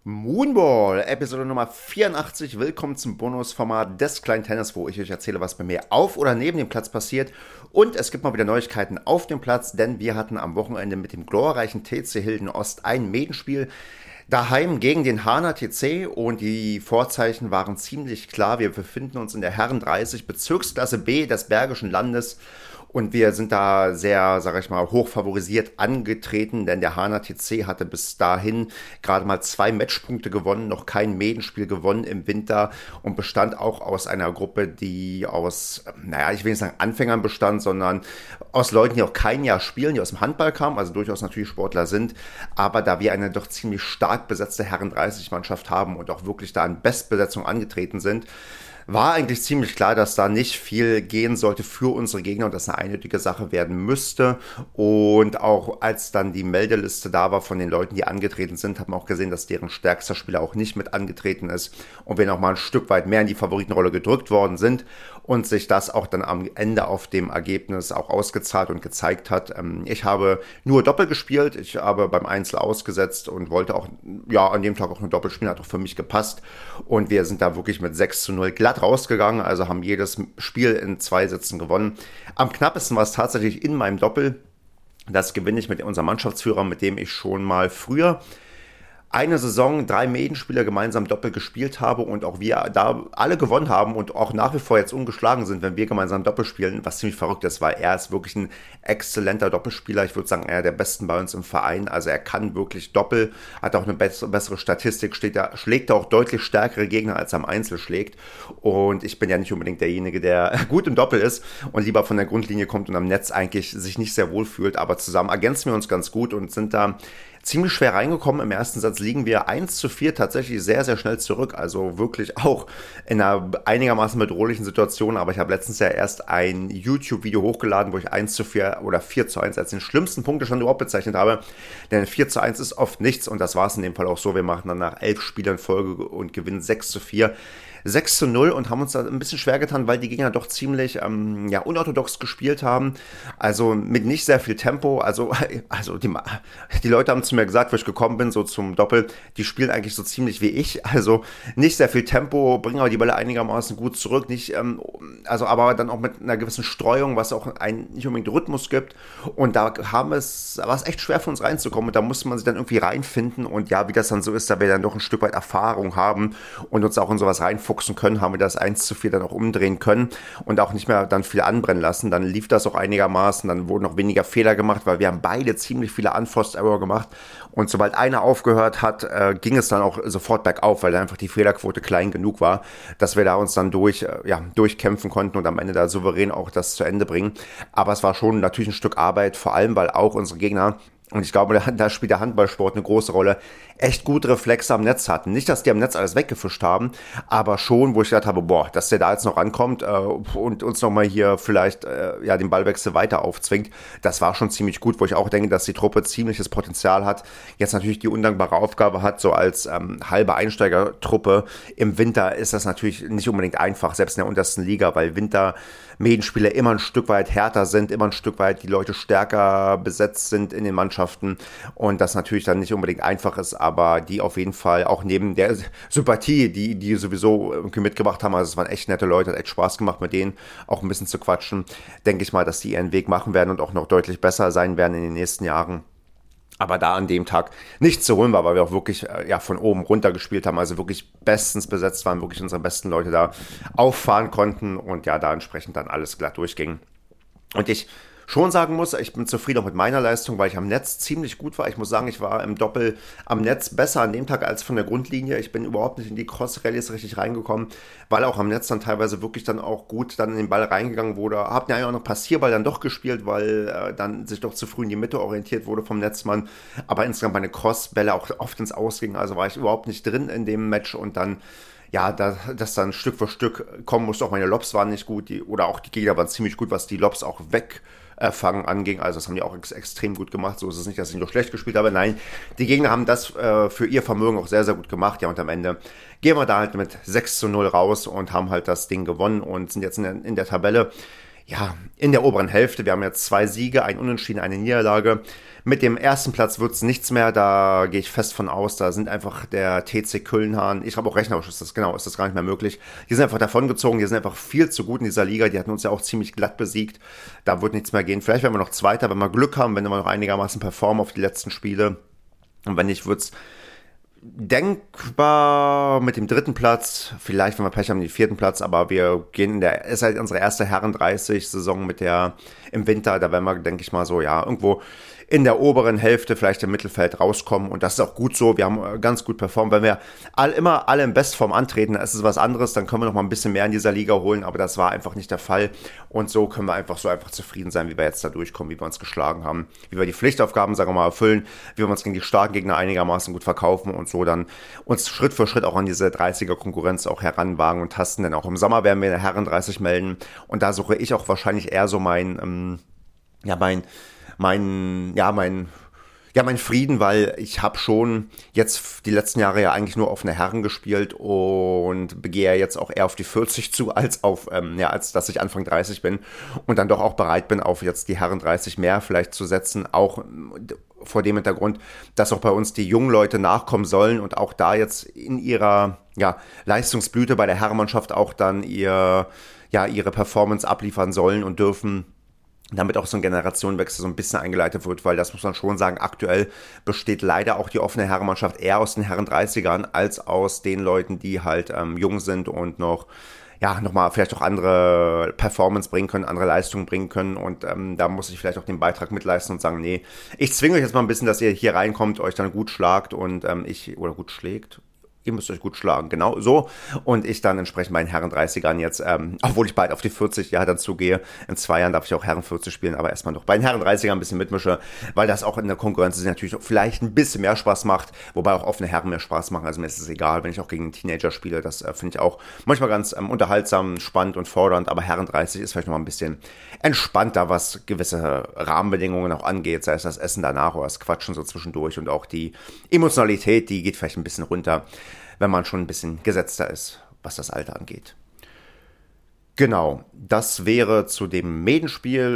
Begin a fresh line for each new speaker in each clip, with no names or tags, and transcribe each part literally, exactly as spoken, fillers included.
Moonball, Episode Nummer vierundachtzig. Willkommen zum Bonusformat des kleinen Tennis, wo ich euch erzähle, was bei mir auf oder neben dem Platz passiert. Und es gibt mal wieder Neuigkeiten auf dem Platz, denn wir hatten am Wochenende mit dem glorreichen T C Hilden Ost ein Medenspiel daheim gegen den Hahner T C und die Vorzeichen waren ziemlich klar. Wir befinden uns in der Herren dreißig Bezirksklasse B des Bergischen Landes. Und wir sind da sehr, sage ich mal, hoch favorisiert angetreten, denn der Hahner T C hatte bis dahin gerade mal zwei Matchpunkte gewonnen, noch kein Medenspiel gewonnen im Winter und bestand auch aus einer Gruppe, die aus, naja, ich will nicht sagen Anfängern bestand, sondern aus Leuten, die auch kein Jahr spielen, die aus dem Handball kamen, also durchaus natürlich Sportler sind, aber da wir eine doch ziemlich stark besetzte Herren dreißig Mannschaft haben und auch wirklich da in Bestbesetzung angetreten sind, war eigentlich ziemlich klar, dass da nicht viel gehen sollte für unsere Gegner und dass eine eindeutige Sache werden müsste. Und auch als dann die Meldeliste da war von den Leuten, die angetreten sind, hat man auch gesehen, dass deren stärkster Spieler auch nicht mit angetreten ist und wir noch mal ein Stück weit mehr in die Favoritenrolle gedrückt worden sind und sich das auch dann am Ende auf dem Ergebnis auch ausgezahlt und gezeigt hat. Ich habe nur Doppel gespielt, ich habe beim Einzel ausgesetzt und wollte auch, ja, an dem Tag auch nur Doppel spielen, hat auch für mich gepasst und wir sind da wirklich mit sechs zu null glatt rausgegangen, also haben jedes Spiel in zwei Sätzen gewonnen. Am knappesten war es tatsächlich in meinem Doppel. Das gewinne ich mit unserem Mannschaftsführer, mit dem ich schon mal früher eine Saison drei Medenspieler gemeinsam Doppel gespielt habe und auch wir da alle gewonnen haben und auch nach wie vor jetzt ungeschlagen sind, wenn wir gemeinsam Doppel spielen, was ziemlich verrückt ist, weil er ist wirklich ein exzellenter Doppelspieler. Ich würde sagen, einer der besten bei uns im Verein. Also er kann wirklich Doppel, hat auch eine bessere Statistik, steht da, schlägt auch deutlich stärkere Gegner, als er am Einzel schlägt. Und ich bin ja nicht unbedingt derjenige, der gut im Doppel ist und lieber von der Grundlinie kommt und am Netz eigentlich sich nicht sehr wohl fühlt. Aber zusammen ergänzen wir uns ganz gut und sind da ziemlich schwer reingekommen. Im ersten Satz liegen wir eins zu vier tatsächlich sehr, sehr schnell zurück. Also wirklich auch in einer einigermaßen bedrohlichen Situation. Aber ich habe letztens ja erst ein YouTube-Video hochgeladen, wo ich eins zu vier oder vier zu eins als den schlimmsten Punkt schon überhaupt bezeichnet habe. Denn vier zu eins ist oft nichts und das war es in dem Fall auch so. Wir machen dann nach elf Spielen Folge und gewinnen sechs zu vier. sechs zu null und haben uns da ein bisschen schwer getan, weil die Gegner doch ziemlich ähm, ja, unorthodox gespielt haben. Also mit nicht sehr viel Tempo. Also, also die, die Leute haben zu mir gesagt, wo ich gekommen bin, so zum Doppel, die spielen eigentlich so ziemlich wie ich. Also nicht sehr viel Tempo, bringen aber die Bälle einigermaßen gut zurück. Nicht, ähm, also aber dann auch mit einer gewissen Streuung, was auch einen nicht unbedingt Rhythmus gibt. Und da haben es, war es echt schwer für uns reinzukommen. Und da musste man sich dann irgendwie reinfinden. Und ja, wie das dann so ist, da wir dann doch ein Stück weit Erfahrung haben und uns auch in sowas reinfuchsen können, haben wir das eins zu vier dann auch umdrehen können und auch nicht mehr dann viel anbrennen lassen. Dann lief das auch einigermaßen, dann wurden noch weniger Fehler gemacht, weil wir haben beide ziemlich viele Unforced-Error gemacht und sobald einer aufgehört hat, äh, ging es dann auch sofort bergauf, weil dann einfach die Fehlerquote klein genug war, dass wir da uns dann durch, äh, ja, durchkämpfen konnten und am Ende da souverän auch das zu Ende bringen. Aber es war schon natürlich ein Stück Arbeit, vor allem, weil auch unsere Gegner, und ich glaube, da spielt der Handballsport eine große Rolle, echt gute Reflexe am Netz hatten. Nicht, dass die am Netz alles weggefischt haben, aber schon, wo ich gedacht habe, boah, dass der da jetzt noch rankommt äh, und uns nochmal hier vielleicht äh, ja den Ballwechsel weiter aufzwingt, das war schon ziemlich gut, wo ich auch denke, dass die Truppe ziemliches Potenzial hat. Jetzt natürlich die undankbare Aufgabe hat, so als ähm, halbe Einsteigertruppe. Im Winter ist das natürlich nicht unbedingt einfach, selbst in der untersten Liga, weil Winter Medenspieler immer ein Stück weit härter sind, immer ein Stück weit die Leute stärker besetzt sind in den Mannschaften und das natürlich dann nicht unbedingt einfach ist, aber die auf jeden Fall auch neben der Sympathie, die die sowieso mitgebracht haben, also es waren echt nette Leute, hat echt Spaß gemacht mit denen auch ein bisschen zu quatschen, denke ich mal, dass die ihren Weg machen werden und auch noch deutlich besser sein werden in den nächsten Jahren. Aber da an dem Tag nichts zu holen war, weil wir auch wirklich ja, von oben runter gespielt haben, also wirklich bestens besetzt waren, wirklich unsere besten Leute da auffahren konnten und ja, da entsprechend dann alles glatt durchging. Und ich schon sagen muss, ich bin zufrieden auch mit meiner Leistung, weil ich am Netz ziemlich gut war. Ich muss sagen, ich war im Doppel am Netz besser an dem Tag als von der Grundlinie. Ich bin überhaupt nicht in die Cross-Rallyes richtig reingekommen, weil auch am Netz dann teilweise wirklich dann auch gut dann in den Ball reingegangen wurde. Hab ja auch noch Passierball dann doch gespielt, weil äh, dann sich doch zu früh in die Mitte orientiert wurde vom Netzmann. Aber insgesamt meine Cross-Bälle auch oft ins Ausgingen, also war ich überhaupt nicht drin in dem Match und dann ja, da, das dann Stück für Stück kommen musste. Auch meine Lobs waren nicht gut, die, oder auch die Gegner waren ziemlich gut, was die Lobs auch wegfangen anging. Also das haben die auch ex- extrem gut gemacht. So ist es nicht, dass ich nur schlecht gespielt habe. Nein, die Gegner haben das äh, für ihr Vermögen auch sehr, sehr gut gemacht. Ja, und am Ende gehen wir da halt mit sechs zu null raus und haben halt das Ding gewonnen und sind jetzt in der, in der Tabelle ja, in der oberen Hälfte. Wir haben jetzt zwei Siege, ein Unentschieden, eine Niederlage. Mit dem ersten Platz wird es nichts mehr, da gehe ich fest von aus. Da sind einfach der T C Köln-Hahn, ich glaube auch rechnerisch ist das, genau, ist das gar nicht mehr möglich. Die sind einfach davongezogen, die sind einfach viel zu gut in dieser Liga. Die hatten uns ja auch ziemlich glatt besiegt. Da wird nichts mehr gehen. Vielleicht werden wir noch Zweiter, wenn wir Glück haben, wenn wir noch einigermaßen performen auf die letzten Spiele. Und wenn nicht, wird es denkbar mit dem dritten Platz, vielleicht, wenn wir Pech haben, den vierten Platz, aber wir gehen in der, ist halt unsere erste Herren dreißig Saison mit der, im Winter, da werden wir, denke ich mal so, ja, irgendwo in der oberen Hälfte, vielleicht im Mittelfeld rauskommen und das ist auch gut so, wir haben ganz gut performt, wenn wir all, immer alle in Bestform antreten, dann ist es was anderes, dann können wir noch mal ein bisschen mehr in dieser Liga holen, aber das war einfach nicht der Fall und so können wir einfach so einfach zufrieden sein, wie wir jetzt da durchkommen, wie wir uns geschlagen haben, wie wir die Pflichtaufgaben, sagen wir mal, erfüllen, wie wir uns gegen die starken Gegner einigermaßen gut verkaufen und so dann uns Schritt für Schritt auch an diese dreißiger-Konkurrenz auch heranwagen und tasten, denn auch im Sommer werden wir in der Herren dreißig melden und da suche ich auch wahrscheinlich eher so mein, ähm, ja, mein, mein, ja, mein, ja, mein Frieden, weil ich habe schon jetzt die letzten Jahre ja eigentlich nur offene Herren gespielt und begehe ja jetzt auch eher auf die vierzig zu, als auf, ähm, ja, als dass ich Anfang dreißig bin und dann doch auch bereit bin, auf jetzt die Herren dreißig mehr vielleicht zu setzen, auch vor dem Hintergrund, dass auch bei uns die jungen Leute nachkommen sollen und auch da jetzt in ihrer, ja, Leistungsblüte bei der Herrenmannschaft auch dann ihr, ja, ihre Performance abliefern sollen und dürfen, damit auch so ein Generationenwechsel so ein bisschen eingeleitet wird, weil das muss man schon sagen, aktuell besteht leider auch die offene Herrenmannschaft eher aus den Herren dreißigern als aus den Leuten, die halt ähm, jung sind und noch, ja, nochmal vielleicht auch andere Performance bringen können, andere Leistungen bringen können und ähm, da muss ich vielleicht auch den Beitrag mitleisten und sagen, nee, ich zwinge euch jetzt mal ein bisschen, dass ihr hier reinkommt, euch dann gut schlagt und ähm, ich, oder gut schlägt, ihr müsst euch gut schlagen, genau so. Und ich dann entsprechend meinen Herren dreißigern jetzt, ähm, obwohl ich bald auf die vierzig Jahre dann zugehe, in zwei Jahren darf ich auch Herren vierzig spielen, aber erstmal noch bei den Herren dreißigern ein bisschen mitmische, weil das auch in der Konkurrenz natürlich vielleicht ein bisschen mehr Spaß macht, wobei auch offene Herren mehr Spaß machen, also mir ist es egal, wenn ich auch gegen einen Teenager spiele, das äh, finde ich auch manchmal ganz ähm, unterhaltsam, spannend und fordernd, aber Herren dreißig ist vielleicht noch mal ein bisschen entspannter, was gewisse Rahmenbedingungen auch angeht, sei es das Essen danach oder das Quatschen so zwischendurch und auch die Emotionalität, die geht vielleicht ein bisschen runter, wenn man schon ein bisschen gesetzter ist, was das Alter angeht. Genau, das wäre zu dem Medenspiel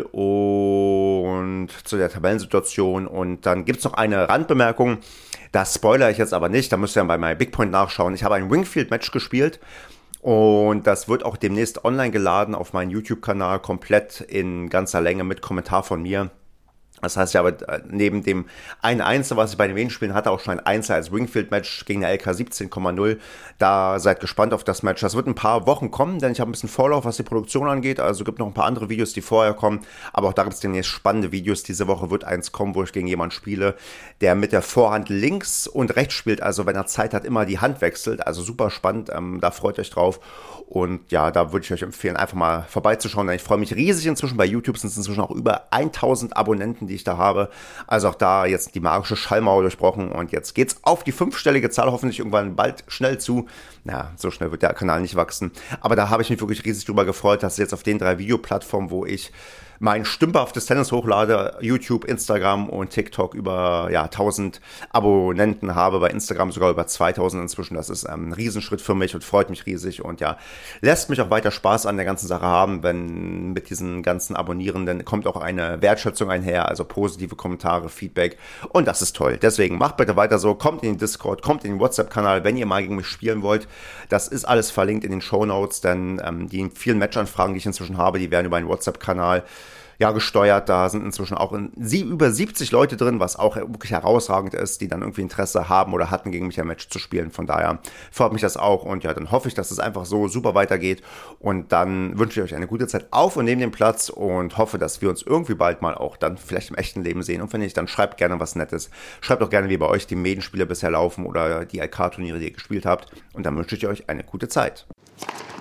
und zu der Tabellensituation. Und dann gibt es noch eine Randbemerkung, das spoilere ich jetzt aber nicht, da müsst ihr bei MyBigPoint nachschauen. Ich habe ein Wingfield-Match gespielt und das wird auch demnächst online geladen auf meinen YouTube-Kanal, komplett in ganzer Länge mit Kommentar von mir. Das heißt, ich habe neben dem ein Einzel, was ich bei den Medenspielen hatte, auch schon ein Einzel als Wingfield-Match gegen der L K siebzehn Komma null. Da seid gespannt auf das Match. Das wird ein paar Wochen kommen, denn ich habe ein bisschen Vorlauf, was die Produktion angeht. Also gibt noch ein paar andere Videos, die vorher kommen. Aber auch da gibt es demnächst spannende Videos. Diese Woche wird eins kommen, wo ich gegen jemanden spiele, der mit der Vorhand links und rechts spielt. Also wenn er Zeit hat, immer die Hand wechselt. Also super spannend. Ähm, da freut euch drauf. Und ja, da würde ich euch empfehlen, einfach mal vorbeizuschauen. Denn ich freue mich riesig inzwischen. Bei YouTube sind es inzwischen auch über tausend Abonnenten, die ich da habe. Also auch da jetzt die magische Schallmauer durchbrochen und jetzt geht's auf die fünfstellige Zahl, hoffentlich irgendwann bald schnell zu. Na, so schnell wird der Kanal nicht wachsen. Aber da habe ich mich wirklich riesig drüber gefreut, dass jetzt auf den drei Videoplattformen, wo ich mein stümperhaftes Tennis hochlade, YouTube, Instagram und TikTok über ja tausend Abonnenten habe, bei Instagram sogar über zweitausend inzwischen. Das ist ähm, ein Riesenschritt für mich und freut mich riesig und ja, lässt mich auch weiter Spaß an der ganzen Sache haben, wenn mit diesen ganzen Abonnierenden kommt auch eine Wertschätzung einher, also positive Kommentare, Feedback und das ist toll. Deswegen macht bitte weiter so, kommt in den Discord, kommt in den WhatsApp-Kanal, wenn ihr mal gegen mich spielen wollt. Das ist alles verlinkt in den Shownotes, denn ähm, die vielen Matchanfragen, die ich inzwischen habe, die werden über einen WhatsApp-Kanal ja, gesteuert. Da sind inzwischen auch in, sie, über siebzig Leute drin, was auch wirklich herausragend ist, die dann irgendwie Interesse haben oder hatten, gegen mich ein Match zu spielen. Von daher freut mich das auch und ja, dann hoffe ich, dass es einfach so super weitergeht und dann wünsche ich euch eine gute Zeit auf und neben dem Platz und hoffe, dass wir uns irgendwie bald mal auch dann vielleicht im echten Leben sehen und wenn nicht, dann schreibt gerne was Nettes. Schreibt auch gerne, wie bei euch die Medenspiele bisher laufen oder die L K-Turniere, die ihr gespielt habt und dann wünsche ich euch eine gute Zeit.